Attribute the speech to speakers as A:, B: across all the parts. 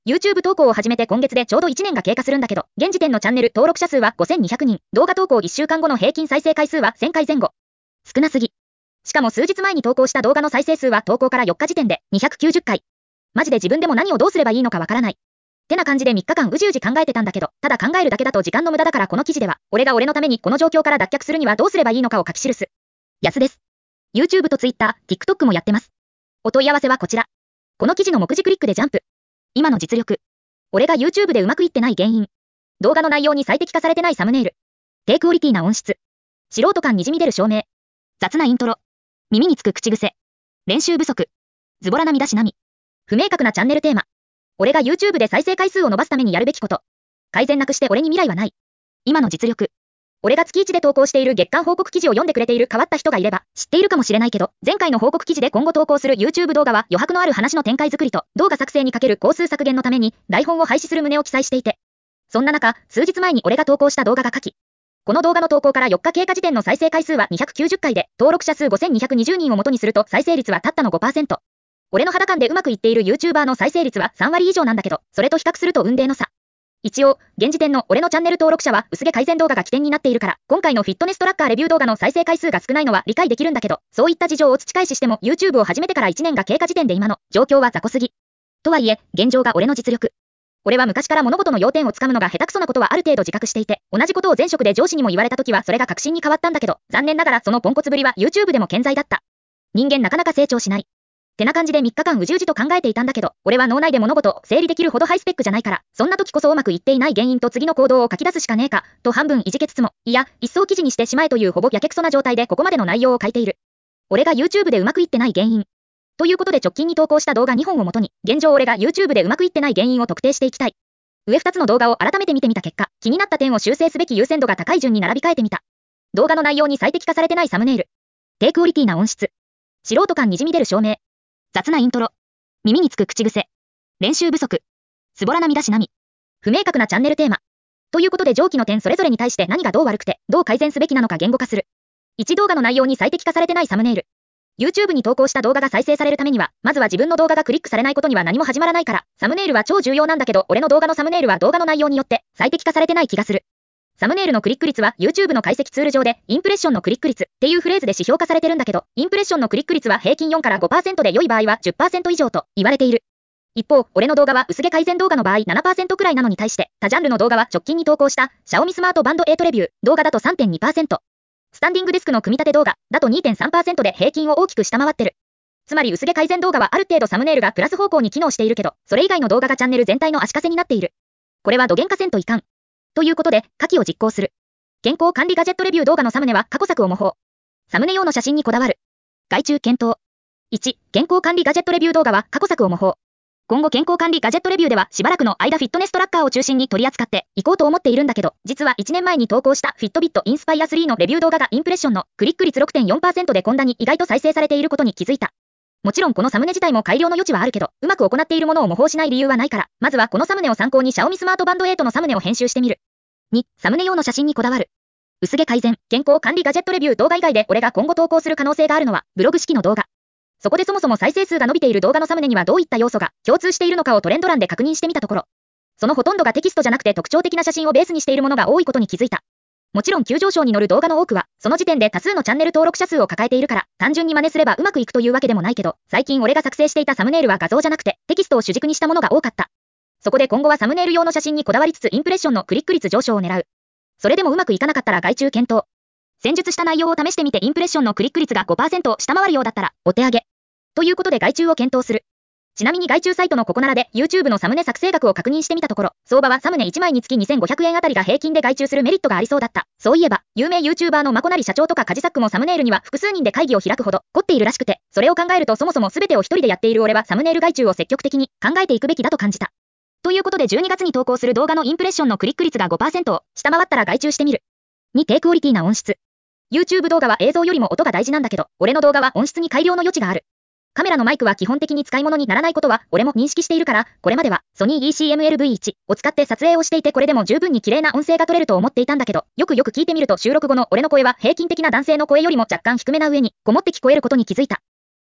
A: YouTube 投稿を始めて今月でちょうど1年が経過するんだけど、現時点のチャンネル登録者数は5200人、動画投稿1週間後の平均再生回数は1000回前後。少なすぎ。しかも数日前に投稿した動画の再生数は投稿から4日時点で290回。マジで自分でも何をどうすればいいのかわからない。ってな感じで3日間うじうじ考えてたんだけど、ただ考えるだけだと時間の無駄だからこの記事では、俺が俺のためにこの状況から脱却するにはどうすればいいのかを書き記す。やすです。YouTube と Twitter、TikTok もやってます。お問い合わせはこちら。この記事の目次クリックでジャンプ。今の実力。俺が YouTube でうまくいってない原因。動画の内容に最適化されてないサムネイル。低クオリティな音質。素人感にじみ出る照明。雑なイントロ。耳につく口癖。練習不足。ズボラな見出し並み。不明確なチャンネルテーマ。俺が YouTube で再生回数を伸ばすためにやるべきこと。改善なくして俺に未来はない。今の実力。俺が月1で投稿している月間報告記事を読んでくれている変わった人がいれば知っているかもしれないけど、前回の報告記事で今後投稿する YouTube 動画は余白のある話の展開作りと動画作成にかける工数削減のために台本を廃止する旨を記載していて。そんな中、数日前に俺が投稿した動画が書き。この動画の投稿から4日経過時点の再生回数は290回で、登録者数5220人を元にすると再生率はたったの 5%。俺の肌感でうまくいっている YouTuber の再生率は3割以上なんだけど、それと比較すると雲泥の差。一応、現時点の俺のチャンネル登録者は薄毛改善動画が起点になっているから、今回のフィットネストラッカーレビュー動画の再生回数が少ないのは理解できるんだけど、そういった事情を土返ししても YouTube を始めてから1年が経過時点で今の状況は雑魚すぎ。とはいえ、現状が俺の実力。俺は昔から物事の要点をつかむのが下手くそなことはある程度自覚していて、同じことを前職で上司にも言われた時はそれが確信に変わったんだけど、残念ながらそのポンコツぶりは YouTube でも健在だった。人間なかなか成長しない。ってな感じで3日間うじうじと考えていたんだけど、俺は脳内で物事を整理できるほどハイスペックじゃないから、そんな時こそうまくいっていない原因と次の行動を書き出すしかねえか、と半分いじけつつも、いや、一層記事にしてしまえというほぼやけくそな状態でここまでの内容を書いている。俺が YouTube でうまくいってない原因。ということで直近に投稿した動画2本をもとに、現状俺が YouTube でうまくいってない原因を特定していきたい。上2つの動画を改めて見てみた結果、気になった点を修正すべき優先度が高い順に並び替えてみた。動画の内容に最適化されてないサムネイル。低クオリティな音質。素人感にじみ出る照明。雑なイントロ。耳につく口癖。練習不足。ズボラな見出し並み。不明確なチャンネルテーマ。ということで上記の点それぞれに対して何がどう悪くて、どう改善すべきなのか言語化する。1動画の内容に最適化されてないサムネイル。YouTube に投稿した動画が再生されるためには、まずは自分の動画がクリックされないことには何も始まらないから、サムネイルは超重要なんだけど、俺の動画のサムネイルは動画の内容によって最適化されてない気がする。サムネイルのクリック率は YouTube の解析ツール上で、インプレッションのクリック率っていうフレーズで指標化されてるんだけど、インプレッションのクリック率は平均4から 5% で良い場合は 10% 以上と言われている。一方、俺の動画は薄毛改善動画の場合 7% くらいなのに対して、他ジャンルの動画は直近に投稿した Xiaomi スマートバンド8レビュー動画だと 3.2%。スタンディングデスクの組み立て動画だと 2.3% で平均を大きく下回ってる。つまり薄毛改善動画はある程度サムネイルがプラス方向に機能しているけど、それ以外の動画がチャンネル全体の足かせになっている。これは度減化せんといかん。ということで、下記を実行する。健康管理ガジェットレビュー動画のサムネは過去作を模倣。サムネ用の写真にこだわる。外注検討。1、健康管理ガジェットレビュー動画は過去作を模倣。今後健康管理ガジェットレビューではしばらくの間フィットネストラッカーを中心に取り扱っていこうと思っているんだけど、実は1年前に投稿したフィットビットインスパイア3のレビュー動画がインプレッションのクリック率 6.4% でこんなに意外と再生されていることに気づいた。もちろんこのサムネ自体も改良の余地はあるけど、うまく行っているものを模倣しない理由はないから、まずはこのサムネを参考に Xiaomi スマートバンド8のサムネを編集してみる。2、サムネ用の写真にこだわる。薄毛改善、健康管理ガジェットレビュー動画以外で俺が今後投稿する可能性があるのは、ブログ式の動画。そこでそもそも再生数が伸びている動画のサムネにはどういった要素が共通しているのかをトレンド欄で確認してみたところ、そのほとんどがテキストじゃなくて特徴的な写真をベースにしているものが多いことに気づいた。もちろん急上昇に乗る動画の多くは、その時点で多数のチャンネル登録者数を抱えているから、単純に真似すればうまくいくというわけでもないけど、最近俺が作成していたサムネイルは画像じゃなくて、テキストを主軸にしたものが多かった。そこで今後はサムネイル用の写真にこだわりつつインプレッションのクリック率上昇を狙う。それでもうまくいかなかったら外注検討。先述した内容を試してみてインプレッションのクリック率が 5% 下回るようだったら、お手上げ。ということで外注を検討する。ちなみに外注サイトのココナラで YouTube のサムネ作成額を確認してみたところ、相場はサムネ1枚につき2500円あたりが平均で外注するメリットがありそうだった。そういえば、有名 YouTuber のマコナリ社長とかカジサックもサムネイルには複数人で会議を開くほど凝っているらしくて、それを考えるとそもそも全てを一人でやっている俺はサムネイル外注を積極的に考えていくべきだと感じた。ということで12月に投稿する動画のインプレッションのクリック率が 5% を下回ったら外注してみる。2、低クオリティな音質。YouTube 動画は映像よりも音が大事なんだけど、俺の動画は音質に改良の余地がある。カメラのマイクは基本的に使い物にならないことは俺も認識しているから、これまではソニー ECM-LV1 を使って撮影をしていてこれでも十分に綺麗な音声が取れると思っていたんだけど、よく聞いてみると収録後の俺の声は平均的な男性の声よりも若干低めな上に、こもって聞こえることに気づいた。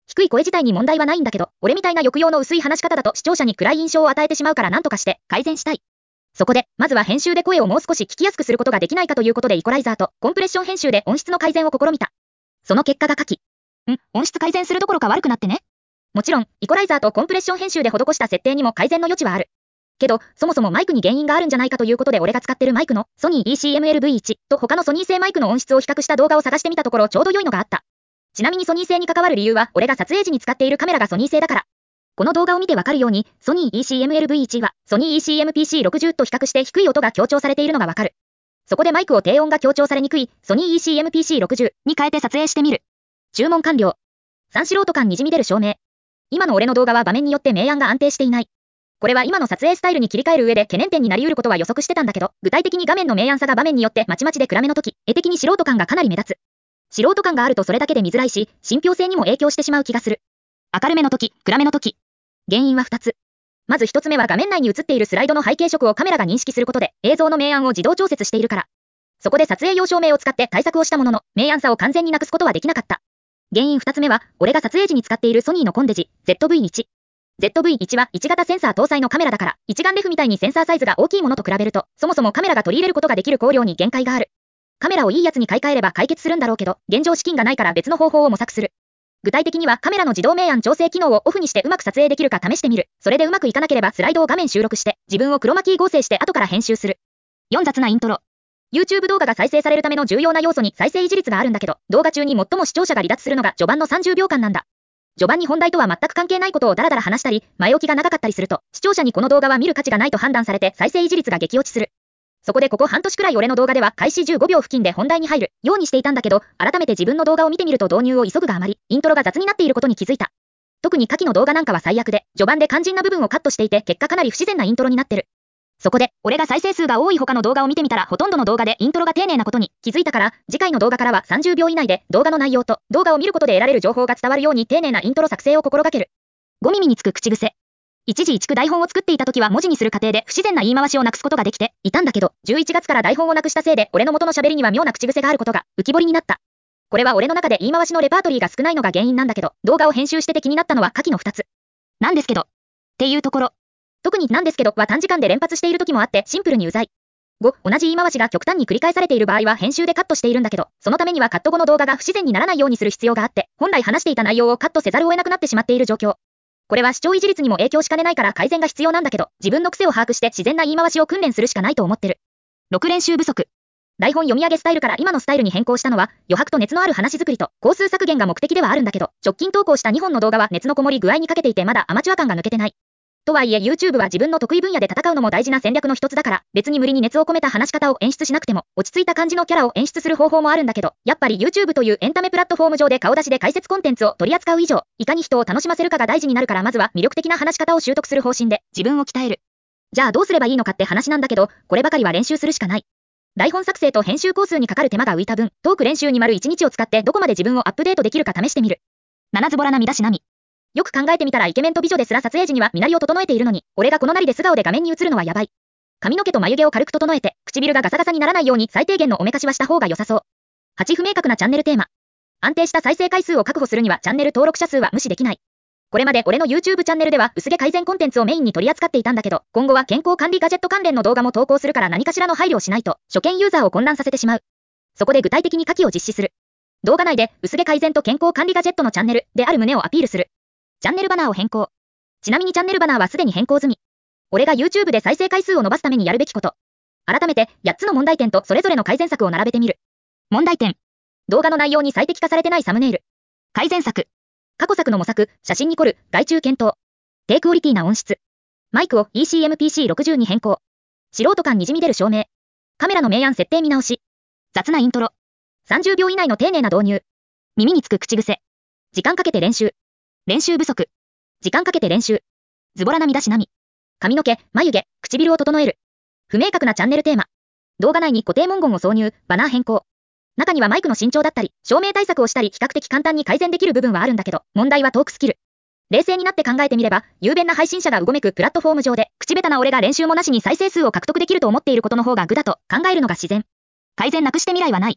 A: 低い声自体に問題はないんだけど、俺みたいな抑揚の薄い話し方だと視聴者に暗い印象を与えてしまうから何とかして改善したい。そこで、まずは編集で声をもう少し聞きやすくすることができないかということでイコライザーとコンプレッション編集で音質の改善を試みた。その結果が下記。音質改善するどころか悪くなってね。もちろん、イコライザーとコンプレッション編集で施した設定にも改善の余地はある。けど、そもそもマイクに原因があるんじゃないかということで俺が使ってるマイクのソニー ECM-LV1 と他のソニー製マイクの音質を比較した動画を探してみたところちょうど良いのがあった。ちなみにソニー製に関わる理由は俺が撮影時に使っているカメラがソニー製だから。この動画を見てわかるように、ソニー ECM-LV1 はソニー ECM-PC60 と比較して低い音が強調されているのがわかる。そこでマイクを低音が強調されにくいソニー ECM-PC60 に変えて撮影してみる。注文完了。三素人感にじみ出る照明。今の俺の動画は場面によって明暗が安定していない。これは今の撮影スタイルに切り替える上で懸念点になり得ることは予測してたんだけど、具体的に画面の明暗差が場面によってまちまちで暗めの時、絵的に素人感がかなり目立つ。素人感があるとそれだけで見づらいし、信憑性にも影響してしまう気がする。明るめの時、暗めの時。原因は2つ。まず1つ目は画面内に映っているスライドの背景色をカメラが認識することで、映像の明暗を自動調節しているから。そこで撮影用照明を使って対策をしたものの、明暗差を完全になくすことはできなかった。原因2つ目は、俺が撮影時に使っているソニーのコンデジ、ZV-1。ZV-1 は1型センサー搭載のカメラだから、一眼レフみたいにセンサーサイズが大きいものと比べると、そもそもカメラが取り入れることができる光量に限界がある。カメラをいいやつに買い替えれば解決するんだろうけど、現状資金がないから別の方法を模索する。具体的にはカメラの自動明暗調整機能をオフにしてうまく撮影できるか試してみる。それでうまくいかなければスライドを画面収録して、自分をクロマキー合成して後から編集する。4雑なイントロ。YouTube 動画が再生されるための重要な要素に再生維持率があるんだけど、動画中に最も視聴者が離脱するのが序盤の30秒間なんだ。序盤に本題とは全く関係ないことをダラダラ話したり、前置きが長かったりすると、視聴者にこの動画は見る価値がないと判断されて再生維持率が激落ちする。そこでここ半年くらい俺の動画では開始15秒付近で本題に入るようにしていたんだけど、改めて自分の動画を見てみると導入を急ぐがあまり、イントロが雑になっていることに気づいた。特に下記の動画なんかは最悪で、序盤で肝心な部分をカットしていて結果かなり不自然なイントロになってる。そこで、俺が再生数が多い他の動画を見てみたらほとんどの動画でイントロが丁寧なことに気づいたから、次回の動画からは30秒以内で動画の内容と動画を見ることで得られる情報が伝わるように丁寧なイントロ作成を心がける。5耳につく口癖。一時一句台本を作っていた時は文字にする過程で不自然な言い回しをなくすことができていたんだけど、11月から台本をなくしたせいで俺の元の喋りには妙な口癖があることが浮き彫りになった。これは俺の中で言い回しのレパートリーが少ないのが原因なんだけど、動画を編集してて気になったのは下記の2つ。なんですけど。っていうところ。特になんですけどは短時間で連発している時もあってシンプルにうざい。5、同じ言い回しが極端に繰り返されている場合は編集でカットしているんだけど、そのためにはカット後の動画が不自然にならないようにする必要があって、本来話していた内容をカットせざるを得なくなってしまっている状況。これは視聴維持率にも影響しかねないから改善が必要なんだけど、自分の癖を把握して自然な言い回しを訓練するしかないと思ってる。6、練習不足。台本読み上げスタイルから今のスタイルに変更したのは、余白と熱のある話作りと工数削減が目的ではあるんだけど、直近投稿した2本の動画は熱のこもり具合に欠けていてまだアマチュア感が抜けてない。とはいえ YouTube は自分の得意分野で戦うのも大事な戦略の一つだから、別に無理に熱を込めた話し方を演出しなくても、落ち着いた感じのキャラを演出する方法もあるんだけど、やっぱり YouTube というエンタメプラットフォーム上で顔出しで解説コンテンツを取り扱う以上、いかに人を楽しませるかが大事になるからまずは魅力的な話し方を習得する方針で、自分を鍛える。じゃあどうすればいいのかって話なんだけど、こればかりは練習するしかない。台本作成と編集工数にかかる手間が浮いた分、トーク練習に丸1日を使ってどこまで自分をアップデートできるか試してみる。7ズボラな見出し並み。よく考えてみたらイケメンと美女ですら撮影時には身なりを整えているのに、俺がこのなりで素顔で画面に映るのはやばい。髪の毛と眉毛を軽く整えて、唇がガサガサにならないように最低限のおめかしはした方が良さそう。8、不明確なチャンネルテーマ。安定した再生回数を確保するにはチャンネル登録者数は無視できない。これまで俺の YouTube チャンネルでは薄毛改善コンテンツをメインに取り扱っていたんだけど、今後は健康管理ガジェット関連の動画も投稿するから何かしらの配慮をしないと、初見ユーザーを混乱させてしまう。そこで具体的に下記を実施する。動画内で薄毛改善と健康管理ガジェットのチャンネルである旨をアピールする。チャンネルバナーを変更。ちなみにチャンネルバナーはすでに変更済み。俺が YouTube で再生回数を伸ばすためにやるべきこと。改めて8つの問題点とそれぞれの改善策を並べてみる。問題点。動画の内容に最適化されてないサムネイル。改善策。過去作の模索、写真に凝る、外注検討。低クオリティな音質。マイクを ECM-PC60 に変更。素人感にじみ出る照明。カメラの明暗設定見直し。雑なイントロ。30秒以内の丁寧な導入。耳につく口癖。時間かけて練習。練習不足。時間かけて練習。ズボラな見出し並み。髪の毛、眉毛、唇を整える。不明確なチャンネルテーマ。動画内に固定文言を挿入、バナー変更。中にはマイクの身長だったり、照明対策をしたり比較的簡単に改善できる部分はあるんだけど、問題はトークスキル。冷静になって考えてみれば、雄弁な配信者がうごめくプラットフォーム上で、口下手な俺が練習もなしに再生数を獲得できると思っていることの方が愚だと考えるのが自然。改善なくして未来はない。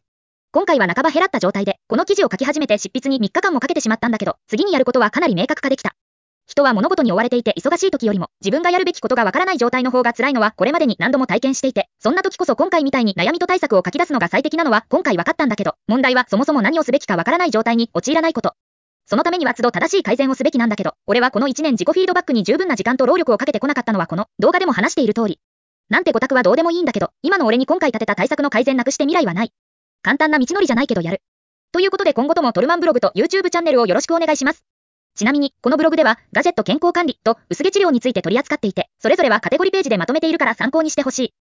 A: 今回は半ば減らった状態で、この記事を書き始めて執筆に3日間もかけてしまったんだけど、次にやることはかなり明確化できた。人は物事に追われていて忙しい時よりも、自分がやるべきことがわからない状態の方が辛いのはこれまでに何度も体験していて、そんな時こそ今回みたいに悩みと対策を書き出すのが最適なのは今回分かったんだけど、問題はそもそも何をすべきかわからない状態に陥らないこと。そのためには都度正しい改善をすべきなんだけど、俺はこの1年自己フィードバックに十分な時間と労力をかけてこなかったのはこの動画でも話している通り。なんてオタクはどうでもいいんだけど、今の俺に今回立てた対策の改善なくして未来はない。簡単な道のりじゃないけどやる。ということで今後ともトルマンブログと YouTube チャンネルをよろしくお願いします。ちなみに、このブログでは、ガジェット健康管理と薄毛治療について取り扱っていて、それぞれはカテゴリページでまとめているから参考にしてほしい。